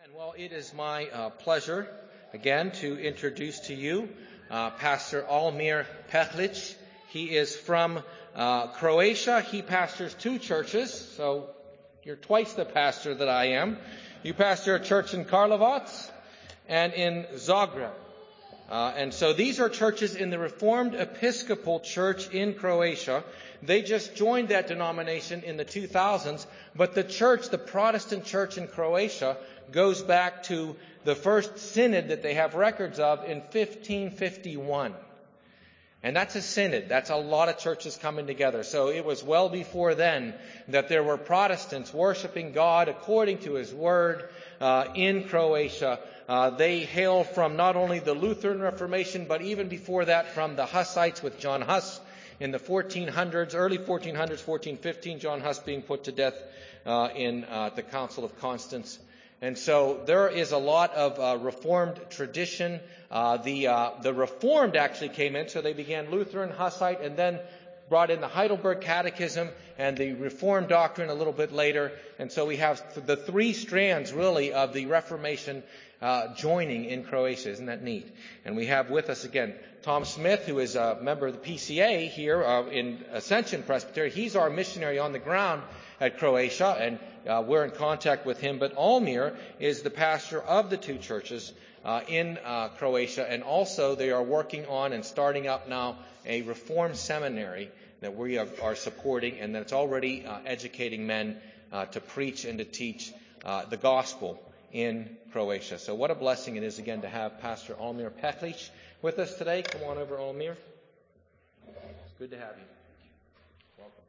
And well, it is my pleasure again to introduce to you Pastor Almir Pehlic. He is from Croatia. He pastors two churches, so you're twice the pastor that I am. You pastor a church in Karlovac and in Zagreb. And so these are churches in the Reformed Episcopal Church in Croatia. They just joined that denomination in the 2000s, but the church, the Protestant church in Croatia, goes back to the first synod that they have records of in 1551. And that's a synod. That's a lot of churches coming together. So it was well before then that there were Protestants worshiping God according to His Word in Croatia. They hail from not only the Lutheran Reformation, but even before that from the Hussites with John Huss in the 1400s, early 1400s, 1415, John Huss being put to death in the Council of Constance. And so there is a lot of Reformed tradition. The Reformed actually came in, so they began Lutheran, Hussite, and then brought in the Heidelberg Catechism and the Reformed doctrine a little bit later. And so we have the three strands, really, of the Reformation joining in Croatia. Isn't that neat? And we have with us again Tom Smith, who is a member of the PCA here in Ascension Presbytery. He's our missionary on the ground at Croatia, and we're in contact with him. But Almir is the pastor of the two churches in Croatia, and also they are working on and starting up now a Reformed seminary that we are supporting, and that's already educating men to preach and to teach the gospel in Croatia. So what a blessing it is again to have Pastor Almir Pehlic with us today. Come on over, Almir. It's good to have you. Welcome.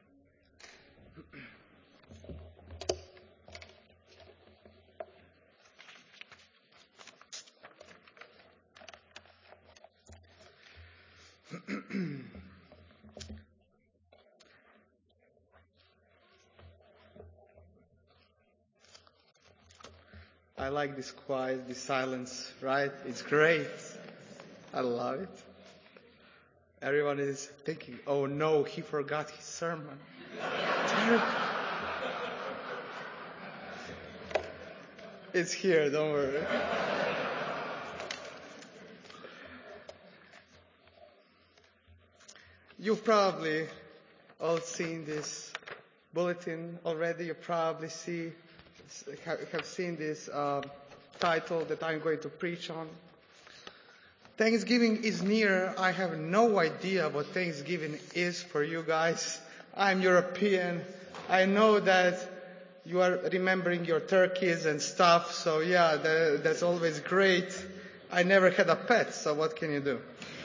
I like this quiet, this silence, right? It's great. I love it. Everyone is thinking, oh no, he forgot his sermon. It's here, don't worry. You've probably all seen this bulletin already. You probably have seen this title that I'm going to preach on. Thanksgiving is near. I have no idea what Thanksgiving is for you guys. I'm European. I know that you are remembering your turkeys and stuff, so yeah, that's always great. I never had a pet, so what can you do?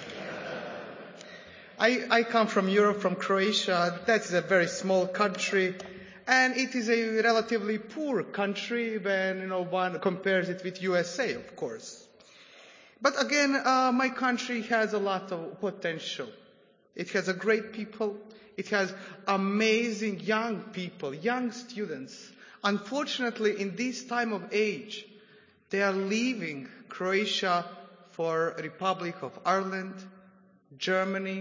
I come from Europe, from Croatia. That is a very small country. And it is a relatively poor country when one compares it with USA, of course. But again, my country has a lot of potential. It has a great people. It has amazing young people, young students. Unfortunately, in this time of age, they are leaving Croatia for Republic of Ireland, Germany,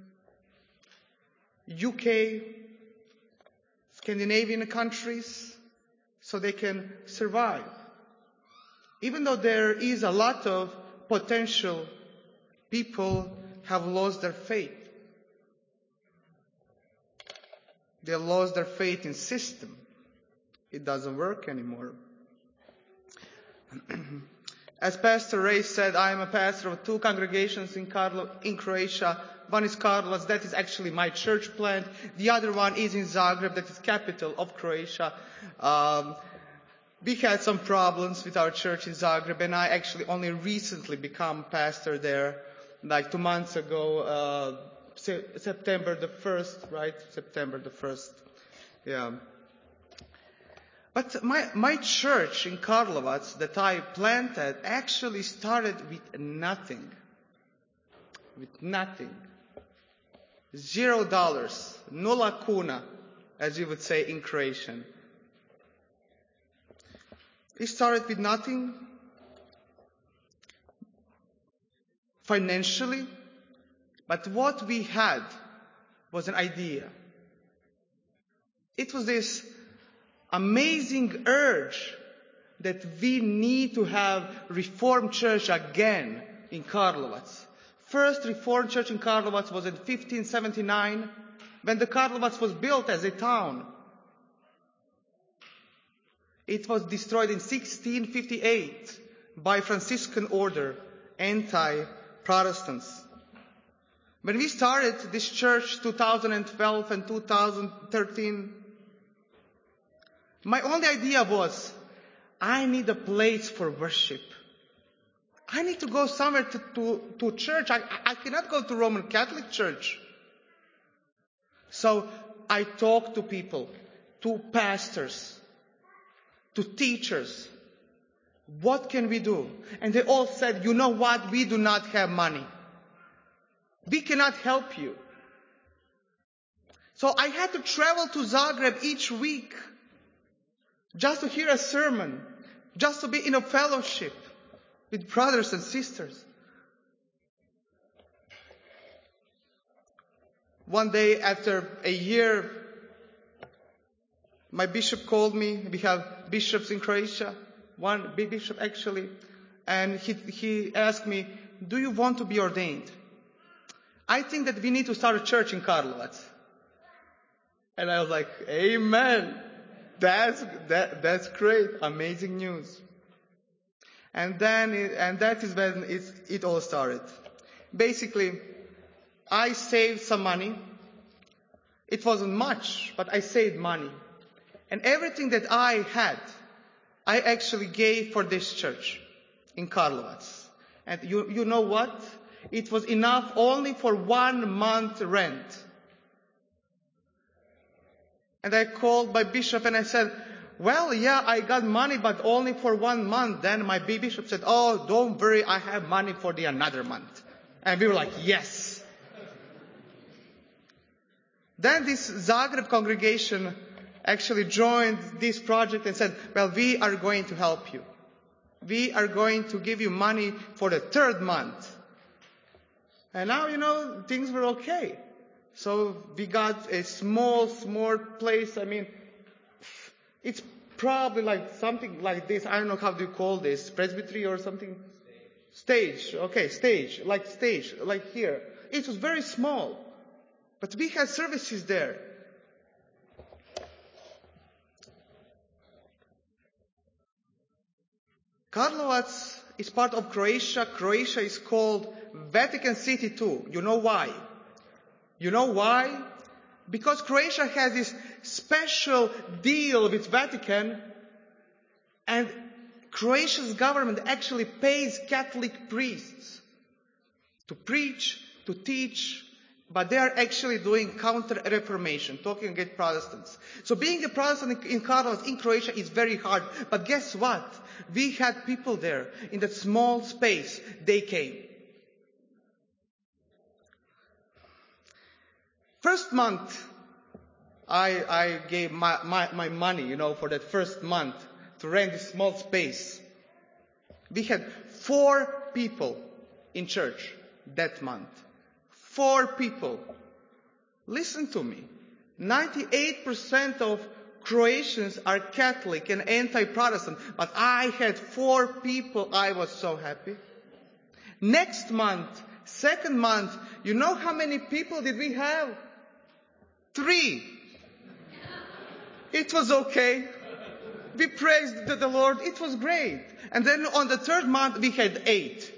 UK, Scandinavian countries, so they can survive. Even though there is a lot of potential, people have lost their faith. They lost their faith in system. It doesn't work anymore. As Pastor Ray said, I am a pastor of two congregations in Croatia. One is Karlovac, that is actually my church plant. The other one is in Zagreb, that is capital of Croatia. We had some problems with our church in Zagreb, and I actually only recently become pastor there, like 2 months ago, September the 1st, right? September the 1st. Yeah. But my church in Karlovac that I planted actually started with nothing. With nothing. $0. Nula kuna, as you would say in Croatian. It started with nothing financially, but what we had was an idea. It was this amazing urge that we need to have Reformed Church again in Karlovac. First Reformed Church in Karlovac was in 1579, when the Karlovac was built as a town. It was destroyed in 1658 by Franciscan order, anti-Protestants. When we started this church 2012 and 2013, my only idea was, I need a place for worship. I need to go somewhere to church. I cannot go to Roman Catholic Church. So I talked to people, to pastors, to teachers. What can we do? And they all said, you know what? We do not have money. We cannot help you. So I had to travel to Zagreb each week just to hear a sermon, just to be in a fellowship with brothers and sisters. One day after a year, my bishop called me. We have bishops in Croatia, one big bishop actually, and he asked me, do you want to be ordained? I think that we need to start a church in Karlovac. And I was like, amen. That's great. Amazing news. And that is when it all started. Basically, I saved some money. It wasn't much, but I saved money. And everything that I had, I actually gave for this church in Karlovac. And you know what? It was enough only for 1 month rent. And I called my bishop and I said, well, yeah, I got money, but only for 1 month. Then my bishop said, oh, don't worry, I have money for the another month. And we were like, yes. Then this Zagreb congregation actually joined this project and said, well, we are going to help you. We are going to give you money for the 3rd month. And now, things were okay. So we got a small place. I mean, it's probably like something like this. I don't know how do you call this, presbytery or something? Stage. Okay, stage, like here. It was very small. But we had services there. Karlovac is part of Croatia. Croatia is called Vatican City too. You know why? You know why? Because Croatia has this special deal with Vatican, and Croatia's government actually pays Catholic priests to preach, to teach, but they are actually doing counter-reformation, talking against Protestants. So being a Protestant in Karlovac, in Croatia, is very hard. But guess what? We had people there in that small space. They came. First month, I gave my money, for that first month to rent this small space. We had 4 people in church that month. 4 people. Listen to me. 98% of Croatians are Catholic and anti-Protestant, but I had 4 people. I was so happy. Next month, 2nd month, you know how many people did we have? 3. It was okay. We praised the Lord. It was great. And then on the 3rd month, we had 8.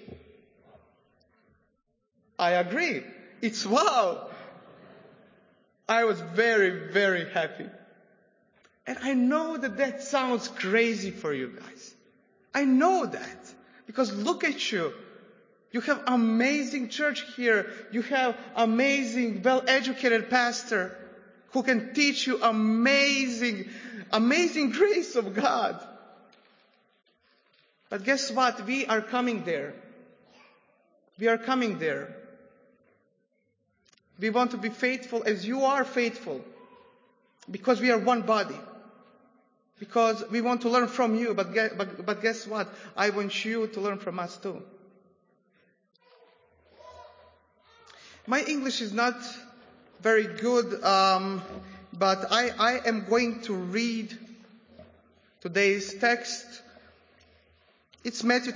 I agree. It's wow. I was very, very happy. And I know that sounds crazy for you guys. I know that. Because look at you. You have amazing church here. You have amazing, well-educated pastor who can teach you amazing grace of God. But guess what? We are coming there. We are coming there. We want to be faithful as you are faithful. Because we are one body. Because we want to learn from you. But guess what? I want you to learn from us too. My English is not very good, but I am going to read today's text It's Matthew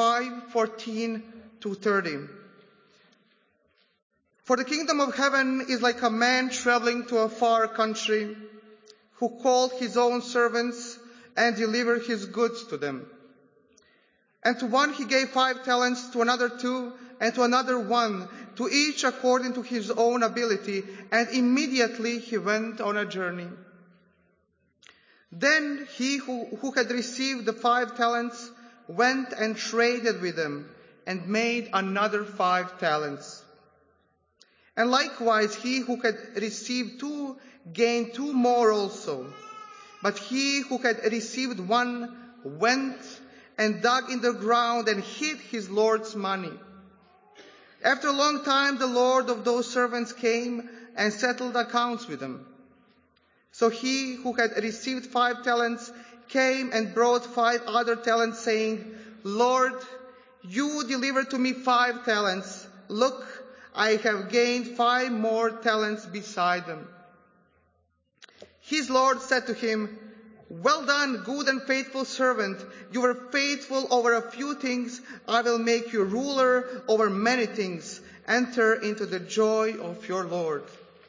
25:14-30. For the kingdom of heaven is like a man traveling to a far country, who called his own servants and delivered his goods to them. And to one he gave 5 talents, to another 2, and to another 1, to each according to his own ability, and immediately he went on a journey. Then he who had received the 5 talents went and traded with them, and made another 5 talents. And likewise he who had received 2 gained 2 more also. But he who had received 1 went and dug in the ground and hid his Lord's money. After a long time the Lord of those servants came and settled accounts with them. So he who had received 5 talents came and brought 5 other talents, saying, Lord, you delivered to me 5 talents. Look, I have gained 5 more talents beside them. His Lord said to him, Well done, good and faithful servant. You were faithful over a few things. I will make you ruler over many things. Enter into the joy of your Lord.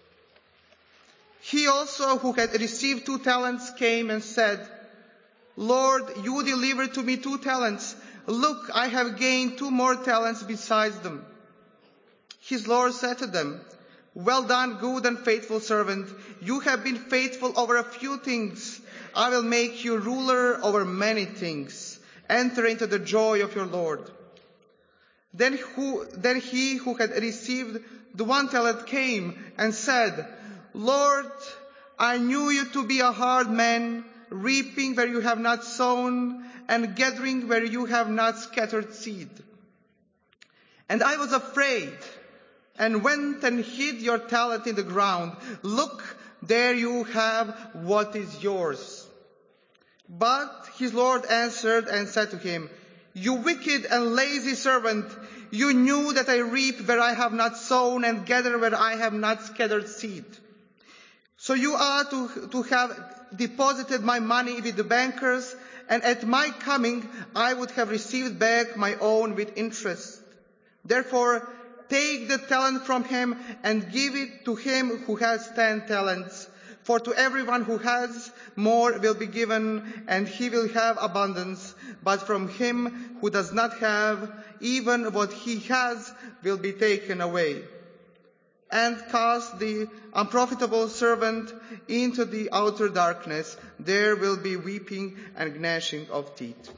He also, who had received 2 talents, came and said, Lord, you delivered to me 2 talents. Look, I have gained 2 more talents besides them. His Lord said to them, Well done, good and faithful servant. You have been faithful over a few things. I will make you ruler over many things. Enter into the joy of your Lord. Then he who had received the 1 talent came and said, Lord, I knew you to be a hard man, reaping where you have not sown, and gathering where you have not scattered seed. And I was afraid, and went and hid your talent in the ground. Look, there you have what is yours. But his Lord answered and said to him, You wicked and lazy servant, you knew that I reap where I have not sown and gather where I have not scattered seed. So you ought to have deposited my money with the bankers, and at my coming I would have received back my own with interest. Therefore, take the talent from him and give it to him who has 10 talents. For to everyone who has, more will be given, and he will have abundance. But from him who does not have, even what he has will be taken away. And cast the unprofitable servant into the outer darkness. There will be weeping and gnashing of teeth.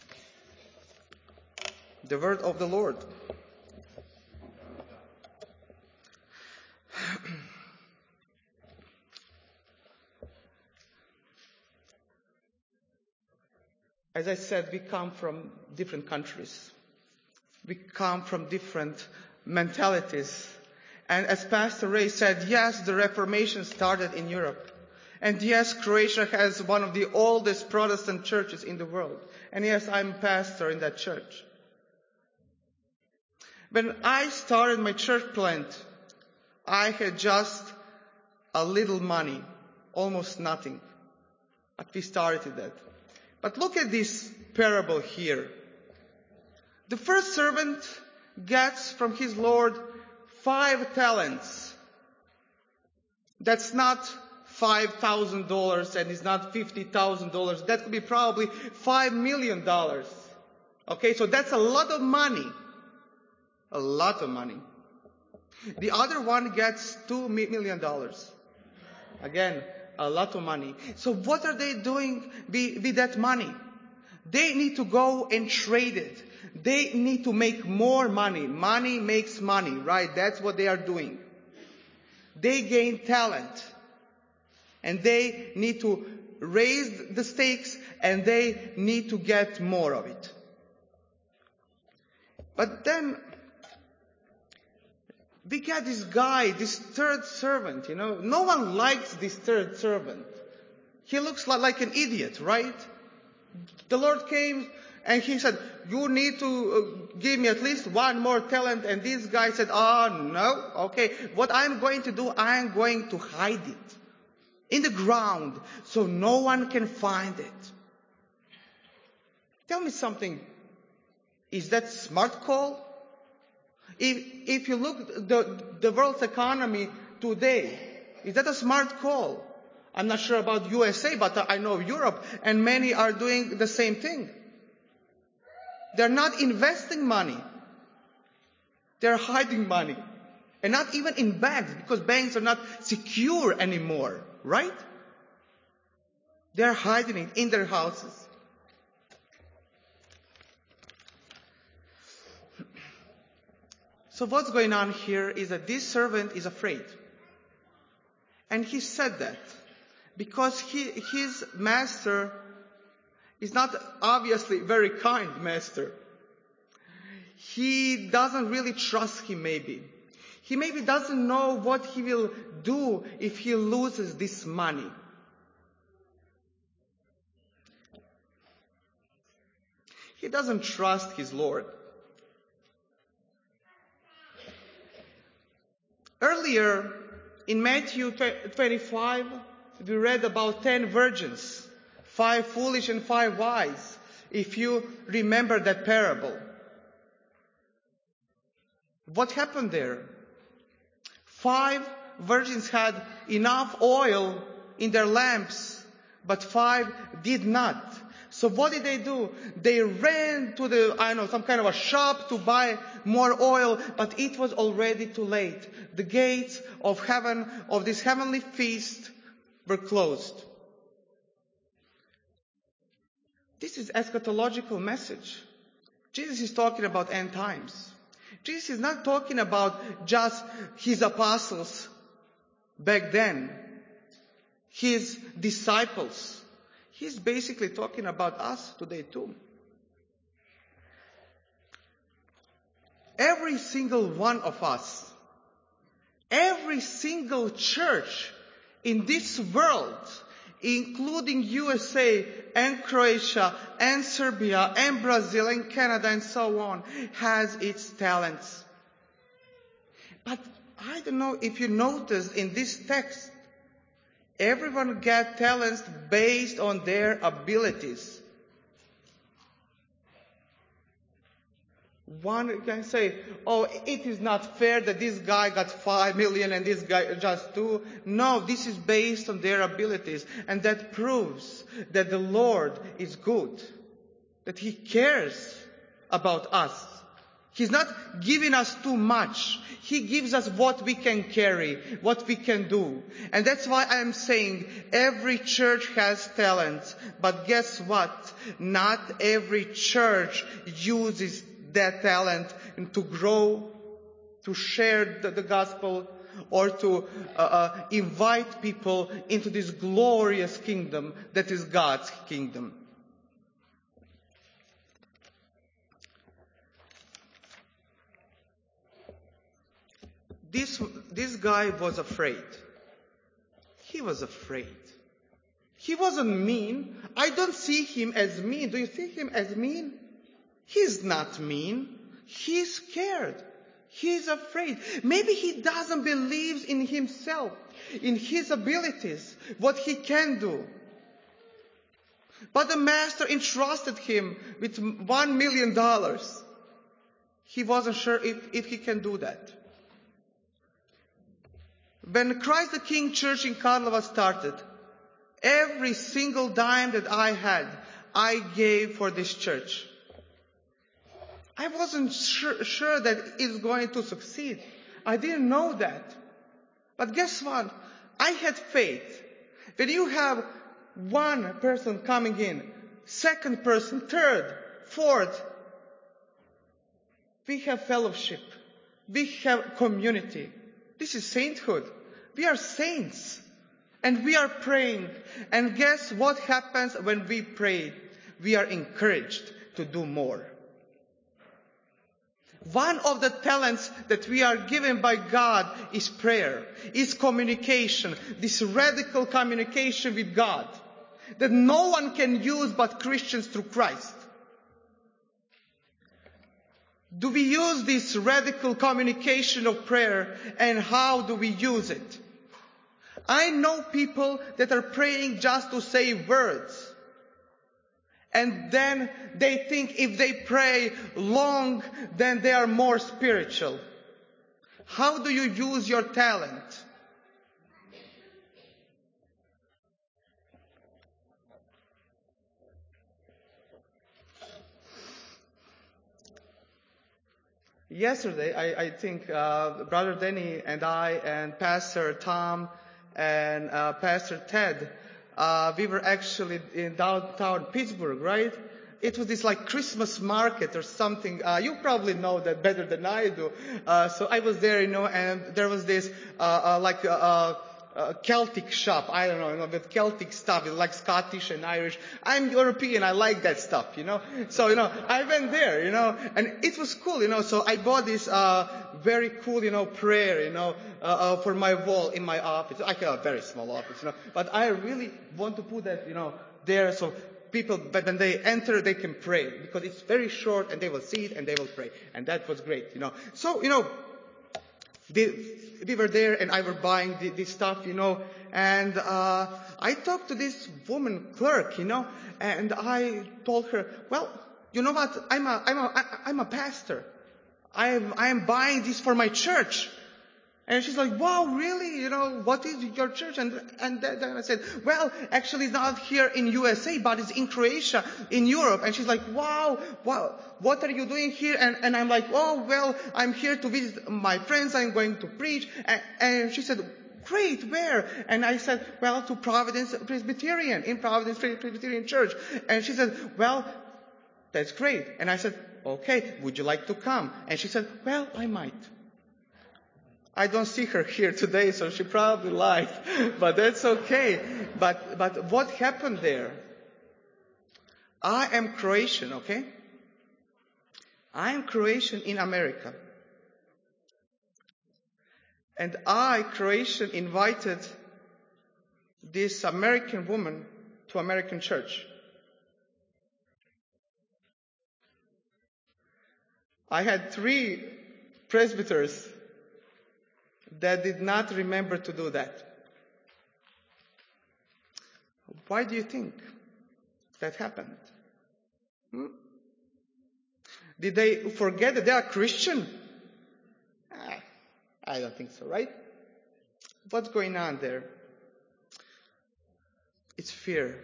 The word of the Lord. As I said, we come from different countries. We come from different mentalities. And as Pastor Ray said, yes, the Reformation started in Europe. And yes, Croatia has one of the oldest Protestant churches in the world. And yes, I'm pastor in that church. When I started my church plant, I had just a little money, almost nothing. But we started that. But look at this parable here. The first servant gets from his Lord 5 talents. That's not $5,000 and it's not $50,000. That could be probably $5 million. Okay, so that's a lot of money. A lot of money. The other one gets $2 million. Again, a lot of money. So what are they doing with that money? They need to go and trade it. They need to make more money. Money makes money, right? That's what they are doing. They gain talent. And they need to raise the stakes, and they need to get more of it. But then we get this guy, this third servant, No one likes this third servant. He looks like an idiot, right? The Lord came and he said, you need to give me at least 1 more talent. And this guy said, no. Okay, what I'm going to do, I'm going to hide it in the ground so no one can find it. Tell me something. Is that smart call? If you look the world's economy today, is that a smart call? I'm not sure about USA, but I know Europe, and many are doing the same thing. They're not investing money. They're hiding money. And not even in banks, because banks are not secure anymore, right? They're hiding it in their houses. So what's going on here is that this servant is afraid. And he said that because his master is not obviously very kind master. He doesn't really trust him maybe. He maybe doesn't know what he will do if he loses this money. He doesn't trust his Lord. Earlier, in Matthew 25, we read about 10 virgins, 5 foolish and 5 wise, if you remember that parable. What happened there? 5 virgins had enough oil in their lamps, but 5 did not. So what did they do? They ran to some kind of a shop to buy more oil, but it was already too late. The gates of heaven, of this heavenly feast, were closed. This is eschatological message. Jesus is talking about end times. Jesus is not talking about just his apostles back then, his disciples. He's basically talking about us today too. Every single one of us, every single church in this world, including USA and Croatia and Serbia and Brazil and Canada and so on, has its talents. But I don't know if you noticed in this text, everyone got talents based on their abilities. One can say, oh, it is not fair that this guy got 5 million and this guy just 2. No, this is based on their abilities. And that proves that the Lord is good. That He cares about us. He's not giving us too much. He gives us what we can carry, what we can do. And that's why I am saying every church has talents. But guess what? Not every church uses that talent to grow, to share the gospel, or to invite people into this glorious kingdom that is God's kingdom. This guy was afraid. He was afraid. He wasn't mean. I don't see him as mean. Do you see him as mean? He's not mean. He's scared. He's afraid. Maybe he doesn't believe in himself, in his abilities, what he can do. But the master entrusted him with $1 million. He wasn't sure if he can do that. When Christ the King Church in Karlova started, every single dime that I had, I gave for this church. I wasn't sure that it's going to succeed. I didn't know that. But guess what? I had faith. When you have one person coming in, second person, third, fourth, we have fellowship. We have community. This is sainthood. We are saints. And we are praying. And guess what happens when we pray? We are encouraged to do more. One of the talents that we are given by God is prayer, is communication, this radical communication with God that no one can use but Christians through Christ. Do we use this radical communication of prayer, and how do we use it? I know people that are praying just to say words. And then they think if they pray long, then they are more spiritual. How do you use your talent? Yesterday, I think Brother Denny and I and Pastor Tom and Pastor Ted, we were actually in downtown Pittsburgh, right? It was this like Christmas market or something. You probably know that better than I do. So I was there, and there was this Celtic shop. I don't know, with Celtic stuff, like Scottish and Irish. I'm European. I like that stuff, So, I went there, and it was cool, So I bought this, very cool, prayer, for my wall in my office. I have a very small office, But I really want to put that, there so people, but when they enter, they can pray because it's very short and they will see it and they will pray. And that was great, So, we were there and I were buying this stuff, and I talked to this woman clerk, and I told her, well, you know what? I'm a pastor. I am buying this for my church. And she's like, wow, really? What is your church? And then I said, well, actually it's not here in USA, but it's in Croatia, in Europe. And she's like, wow, what are you doing here? And I'm like, oh, well, I'm here to visit my friends. I'm going to preach. And she said, great, where? And I said, well, to Providence Presbyterian, in Providence Presbyterian Church. And she said, well, that's great. And I said, okay, would you like to come? And she said, well, I might. I don't see her here today, so she probably lied, but that's okay. But what happened there? I am Croatian, okay? I am Croatian in America. And I, Croatian, invited this American woman to American church. I had 3 presbyters that did not remember to do that. Why do you think that happened? Did they forget that they are Christian? I don't think so, right? What's going on there? It's fear.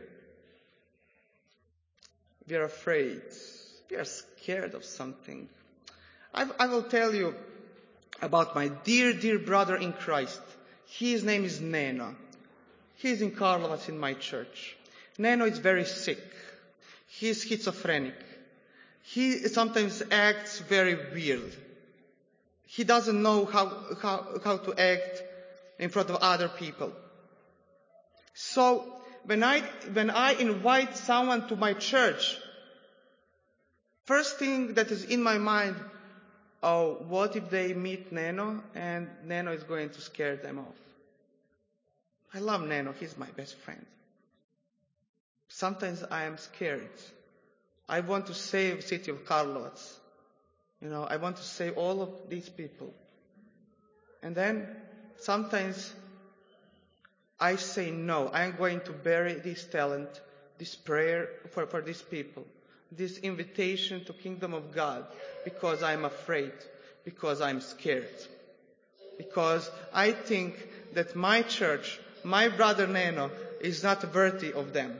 We are afraid. We are scared of something. I will tell you about my dear, dear brother in Christ. His name is Neno. He's in Karlovac in my church. Neno is very sick. He's schizophrenic. He sometimes acts very weird. He doesn't know how to act in front of other people. So when I invite someone to my church, first thing that is in my mind, oh, what if they meet Neno and Neno is going to scare them off? I love Neno. He's my best friend. Sometimes I am scared. I want to save the city of Karlovac. I want to save all of these people. And then sometimes I say no. I'm going to bury this talent, this prayer for these people. This invitation to kingdom of God, because I'm afraid, because I'm scared, because I think that my church, my brother Neno, is not worthy of them.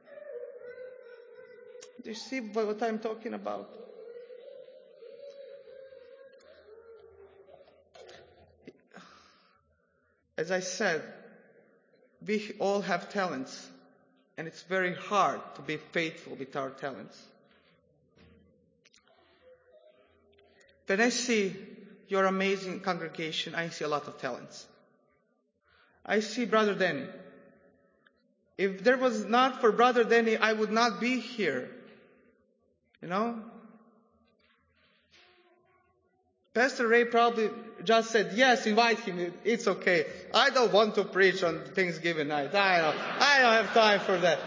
Do you see what I'm talking about? As I said, we all have talents, and it's very hard to be faithful with our talents. When I see your amazing congregation, I see a lot of talents. I see Brother Denny. If there was not for Brother Denny, I would not be here. Pastor Ray probably just said, yes, invite him. It's okay. I don't want to preach on Thanksgiving night. I don't have time for that.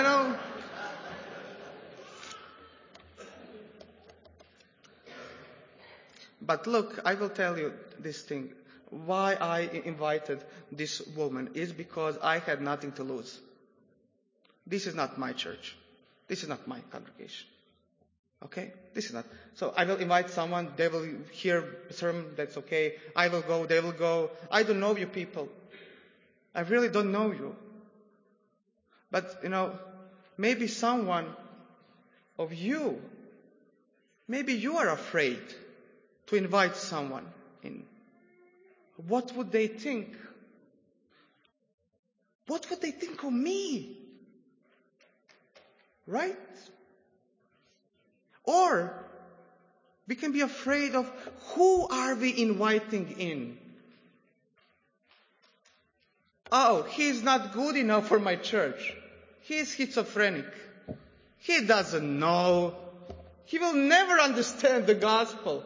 But look, I will tell you this thing. Why I invited this woman is because I had nothing to lose. This is not my church. This is not my congregation. Okay? This is not. So I will invite someone, they will hear a sermon, that's okay. I will go, they will go. I don't know you people. I really don't know you. But, maybe someone of you, maybe you are afraid to invite someone in. What would they think? What would they think of me? Right? Or we can be afraid of who are we inviting in? Oh, he's not good enough for my church. He's schizophrenic. He doesn't know. He will never understand the gospel.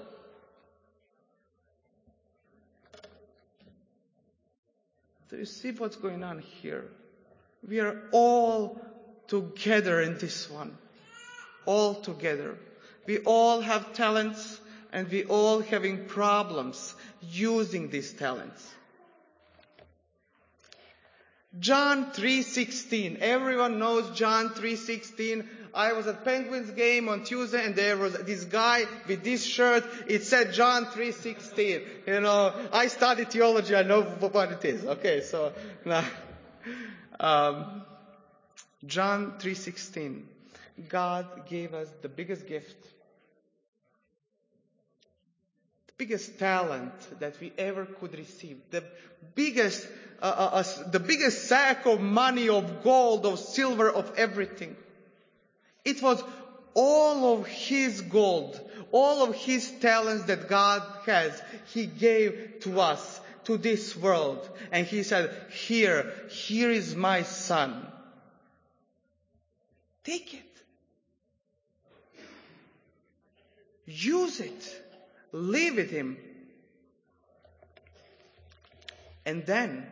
Do you see what's going on here? We are all together in this one. All together. We all have talents and we all having problems using these talents. John 3:16. Everyone knows John 3:16. I was at Penguins game on Tuesday and there was this guy with this shirt. It said John 3:16. I studied theology. I know what it is. Okay, so now, John 3:16. God gave us the biggest gift, the biggest talent that we ever could receive, the biggest sack of money, of gold, of silver, of everything. It was all of His gold, all of His talents that God has. He gave to us, to this world. And He said, here is my son. Take it. Use it. Live with Him. And then,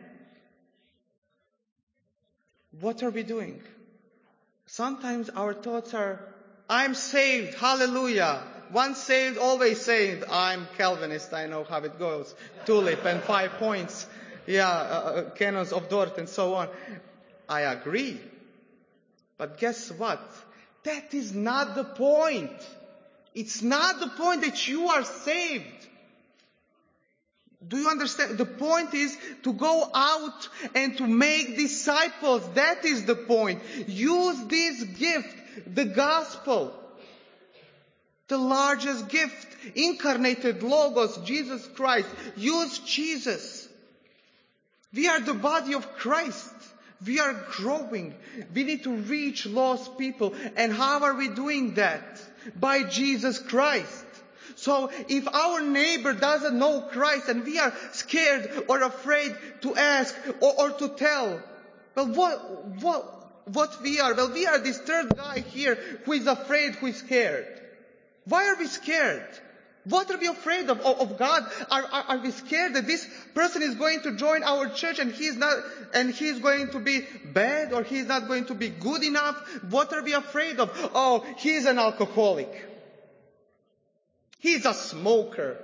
what are we doing? Sometimes our thoughts are, I'm saved, hallelujah. Once saved, always saved. I'm Calvinist, I know how it goes. Tulip and 5 points. Canons of Dort and so on. I agree. But guess what? That is not the point. It's not the point that you are saved. Do you understand? The point is to go out and to make disciples. That is the point. Use this gift, the gospel. The largest gift, incarnated Logos, Jesus Christ. Use Jesus. We are the body of Christ. We are growing. We need to reach lost people. And how are we doing that? By Jesus Christ. So if our neighbor doesn't know Christ and we are scared or afraid to ask or to tell, well, what we are? Well, we are this third guy here who is afraid, who is scared. Why are we scared? What are we afraid of? Of God? Are we scared that this person is going to join our church and he's going to be bad or he's not going to be good enough? What are we afraid of? Oh, he's an alcoholic. He's a smoker.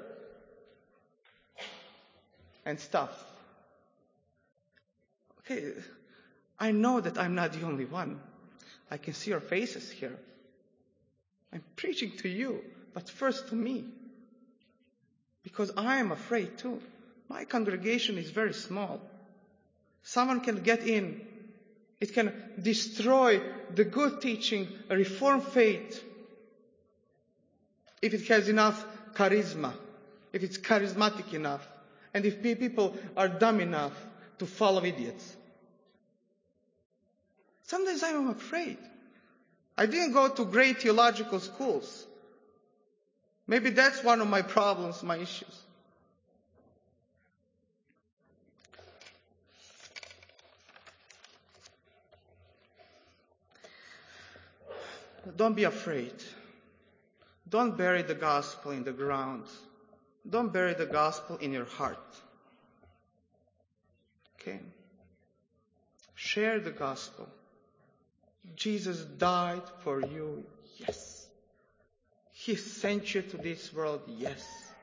And stuff. Okay, I know that I'm not the only one. I can see your faces here. I'm preaching to you, but first to me. Because I am afraid too. My congregation is very small. Someone can get in. It can destroy the good teaching, a Reformed faith. If it has enough charisma. If it's charismatic enough. And if people are dumb enough to follow idiots. Sometimes I'm afraid. I didn't go to great theological schools. Maybe that's one of my problems, my issues. Don't be afraid. Don't bury the gospel in the ground. Don't bury the gospel in your heart. Okay? Share the gospel. Jesus died for you. Yes. He sent you to this world. Yes.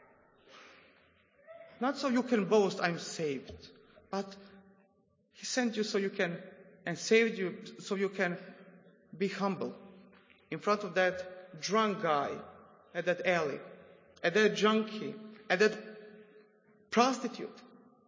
Not so you can boast, I'm saved. But He sent you so you can, and saved you so you can be humble. in front of that drunk guy at that alley, at that junkie, at that prostitute.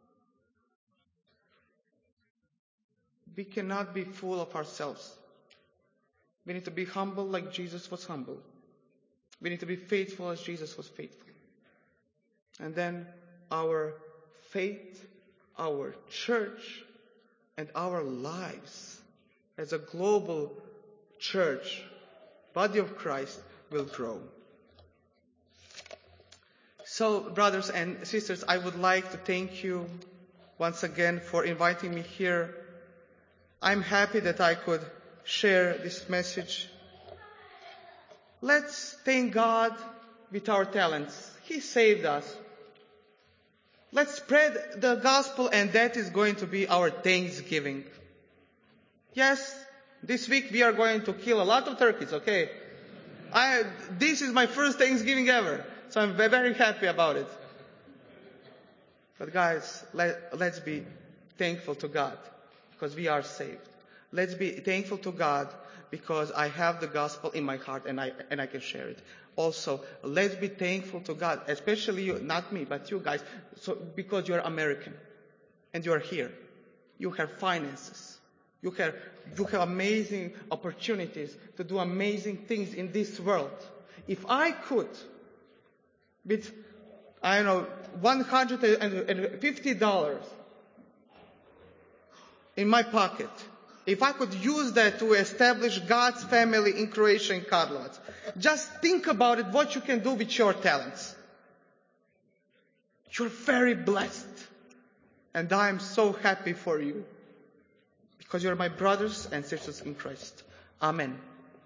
We cannot be full of ourselves. We need to be humble like Jesus was humble. We need to be faithful as Jesus was faithful. And then our faith, our church, and our lives as a global church, body of Christ, will grow. So, brothers and sisters, I would like to thank you once again for inviting me here. I'm happy that I could share this message. Let's thank God with our talents. He saved us. Let's spread the gospel, and that is going to be our Thanksgiving. Yes, this week we are going to kill a lot of turkeys, okay? This is my first Thanksgiving ever, so I'm very happy about it. But guys, let's be thankful to God because we are saved. Let's be thankful to God because I have the gospel in my heart and I can share it. Also, let's be thankful to God, especially you, not me, but you guys, because you're American and you're here. You have finances. You have amazing opportunities to do amazing things in this world. If I could, with, $150 in my pocket, if I could use that to establish God's family in Croatia and Karlovac, just think about it, what you can do with your talents. You're very blessed. And I'm so happy for you. Because you're my brothers and sisters in Christ. Amen.